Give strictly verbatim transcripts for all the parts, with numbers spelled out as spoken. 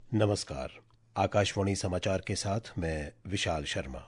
नमस्कार। आकाशवाणी समाचार के साथ मैं विशाल शर्मा।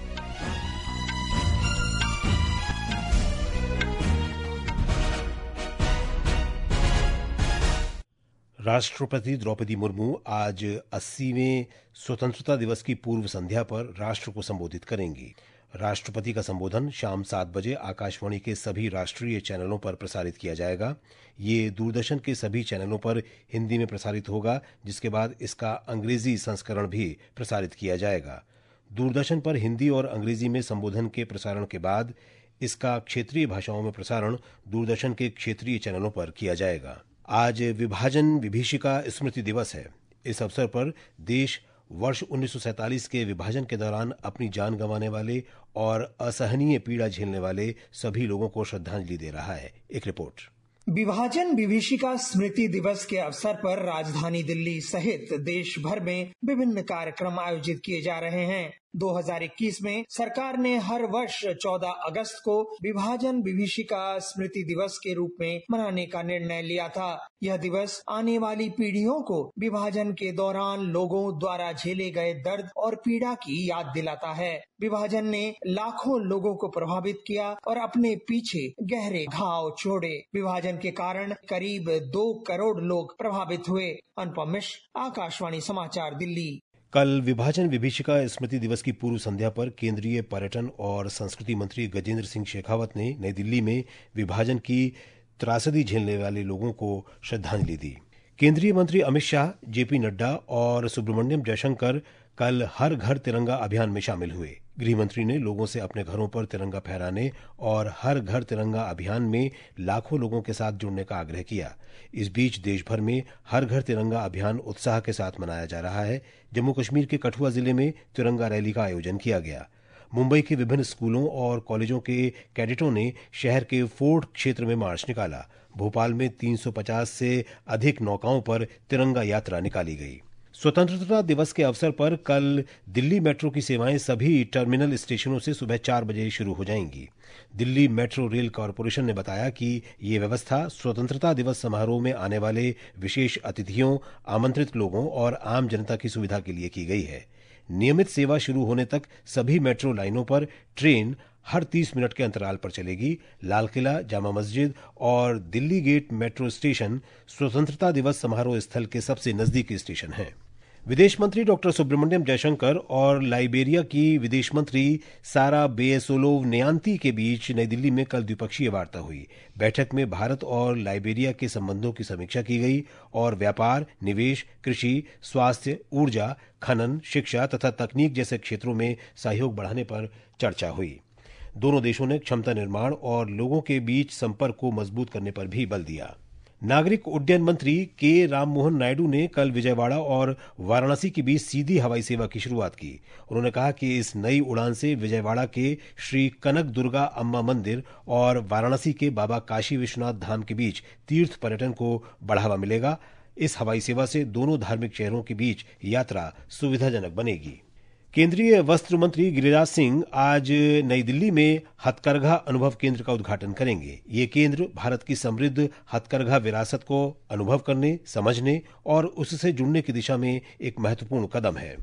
राष्ट्रपति द्रौपदी मुर्मू आज अस्सीवें स्वतंत्रता दिवस की पूर्व संध्या पर राष्ट्र को संबोधित करेंगी। राष्ट्रपति का संबोधन शाम सात बजे आकाशवाणी के सभी राष्ट्रीय चैनलों पर प्रसारित किया जाएगा। ये दूरदर्शन के सभी चैनलों पर हिंदी में प्रसारित होगा, जिसके बाद इसका अंग्रेजी संस्करण भी प्रसारित किया जाएगा। दूरदर्शन पर हिंदी और अंग्रेजी में संबोधन के प्रसारण के बाद इसका क्षेत्रीय भाषाओं में प्रसारण दूरदर्शन के क्षेत्रीय चैनलों पर किया जाएगा। आज विभाजन विभीषिका स्मृति दिवस है। इस अवसर पर देश वर्ष उन्नीस सौ सैंतालीस के विभाजन के दौरान अपनी जान गंवाने वाले और असहनीय पीड़ा झेलने वाले सभी लोगों को श्रद्धांजलि दे रहा है। एक रिपोर्ट। विभाजन विभीषिका स्मृति दिवस के अवसर पर राजधानी दिल्ली सहित देश भर में विभिन्न कार्यक्रम आयोजित किए जा रहे हैं। दो हज़ार इक्कीस में सरकार ने हर वर्ष चौदह अगस्त को विभाजन विभीषिका स्मृति दिवस के रूप में मनाने का निर्णय लिया था। यह दिवस आने वाली पीढ़ियों को विभाजन के दौरान लोगों द्वारा झेले गए दर्द और पीड़ा की याद दिलाता है। विभाजन ने लाखों लोगों को प्रभावित किया और अपने पीछे गहरे घाव छोड़े। विभाजन के कारण करीब दो करोड़ लोग प्रभावित हुए। अनुपम मिश्र, आकाशवाणी समाचार, दिल्ली। कल विभाजन विभीषिका स्मृति दिवस की पूर्व संध्या पर केंद्रीय पर्यटन और संस्कृति मंत्री गजेंद्र सिंह शेखावत ने नई दिल्ली में विभाजन की त्रासदी झेलने वाले लोगों को श्रद्धांजलि दी। केंद्रीय मंत्री अमित शाह, जेपी नड्डा और सुब्रमण्यम जयशंकर कल हर घर तिरंगा अभियान में शामिल हुए। गृह मंत्री ने लोगों से अपने घरों पर तिरंगा फहराने और हर घर तिरंगा अभियान में लाखों लोगों के साथ जुड़ने का आग्रह किया। इस बीच देश भर में हर घर तिरंगा अभियान उत्साह के साथ मनाया जा रहा है। जम्मू कश्मीर के कठुआ जिले में तिरंगा रैली का आयोजन किया गया। मुंबई के विभिन्न स्कूलों और कॉलेजों के कैडेटों ने शहर के फोर्ट क्षेत्र में मार्च निकाला। भोपाल में तीन सौ पचास से अधिक नौकाओं पर तिरंगा यात्रा निकाली गई। स्वतंत्रता दिवस के अवसर पर कल दिल्ली मेट्रो की सेवाएं सभी टर्मिनल स्टेशनों से सुबह चार बजे शुरू हो जाएंगी। दिल्ली मेट्रो रेल कॉरपोरेशन ने बताया कि ये व्यवस्था स्वतंत्रता दिवस समारोह में आने वाले विशेष अतिथियों, आमंत्रित लोगों और आम जनता की सुविधा के लिए की गई है। नियमित सेवा शुरू होने तक सभी मेट्रो लाइनों पर ट्रेन हर तीस मिनट के अंतराल पर चलेगी। लाल किला, जामा मस्जिद और दिल्ली गेट मेट्रो स्टेशन स्वतंत्रता दिवस समारोह स्थल के सबसे नजदीकी स्टेशन हैं। विदेश मंत्री डॉक्टर सुब्रमण्यम जयशंकर और लाइबेरिया की विदेश मंत्री सारा बेयसोलोव न्यान्ती के बीच नई दिल्ली में कल द्विपक्षीय वार्ता हुई। बैठक में भारत और लाइबेरिया के संबंधों की समीक्षा की गई और व्यापार, निवेश, कृषि, स्वास्थ्य, ऊर्जा, खनन, शिक्षा तथा तकनीक जैसे क्षेत्रों में सहयोग बढ़ाने पर चर्चा हुई। दोनों देशों ने क्षमता निर्माण और लोगों के बीच संपर्क को मजबूत करने पर भी बल दिया। नागरिक उड्डयन मंत्री के राममोहन नायडू ने कल विजयवाड़ा और वाराणसी के बीच सीधी हवाई सेवा की शुरुआत की। उन्होंने कहा कि इस नई उड़ान से विजयवाड़ा के श्री कनक दुर्गा अम्मा मंदिर और वाराणसी के बाबा काशी विश्वनाथ धाम के बीच तीर्थ पर्यटन को बढ़ावा मिलेगा। इस हवाई सेवा से दोनों धार्मिक शहरों के बीच यात्रा सुविधाजनक बनेगी। केंद्रीय वस्त्र मंत्री गिरिराज सिंह आज नई दिल्ली में हथकरघा अनुभव केंद्र का उद्घाटन करेंगे। ये केंद्र भारत की समृद्ध हथकरघा विरासत को अनुभव करने, समझने और उससे जुड़ने की दिशा में एक महत्वपूर्ण कदम है।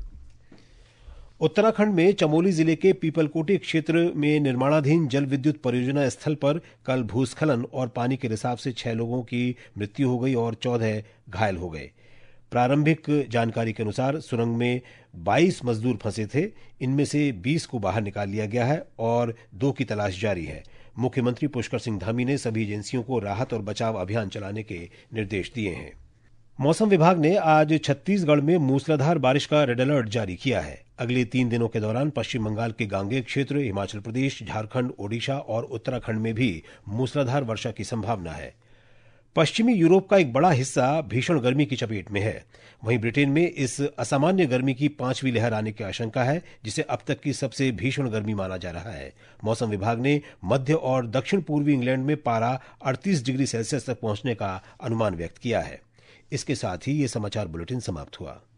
उत्तराखंड में चमोली जिले के पीपलकोटी क्षेत्र में निर्माणाधीन जल विद्युत परियोजना स्थल पर कल भूस्खलन और पानी के रिसाव से छह लोगों की मृत्यु हो गई और चौदह घायल हो गए। प्रारंभिक जानकारी के अनुसार सुरंग में बाईस मजदूर फंसे थे। इनमें से बीस को बाहर निकाल लिया गया है और दो की तलाश जारी है। मुख्यमंत्री पुष्कर सिंह धामी ने सभी एजेंसियों को राहत और बचाव अभियान चलाने के निर्देश दिए हैं। मौसम विभाग ने आज छत्तीसगढ़ में मूसलाधार बारिश का रेड अलर्ट जारी किया है। अगले तीन दिनों के दौरान पश्चिम बंगाल के गांगेय क्षेत्र, हिमाचल प्रदेश, झारखंड, ओडिशा और उत्तराखंड में भी मूसलाधार वर्षा की संभावना है। पश्चिमी यूरोप का एक बड़ा हिस्सा भीषण गर्मी की चपेट में है। वहीं ब्रिटेन में इस असामान्य गर्मी की पांचवी लहर आने की आशंका है, जिसे अब तक की सबसे भीषण गर्मी माना जा रहा है। मौसम विभाग ने मध्य और दक्षिण पूर्वी इंग्लैंड में पारा अड़तीस डिग्री सेल्सियस तक पहुंचने का अनुमान व्यक्त किया है। इसके साथ ही ये समाचार बुलेटिन समाप्त हुआ।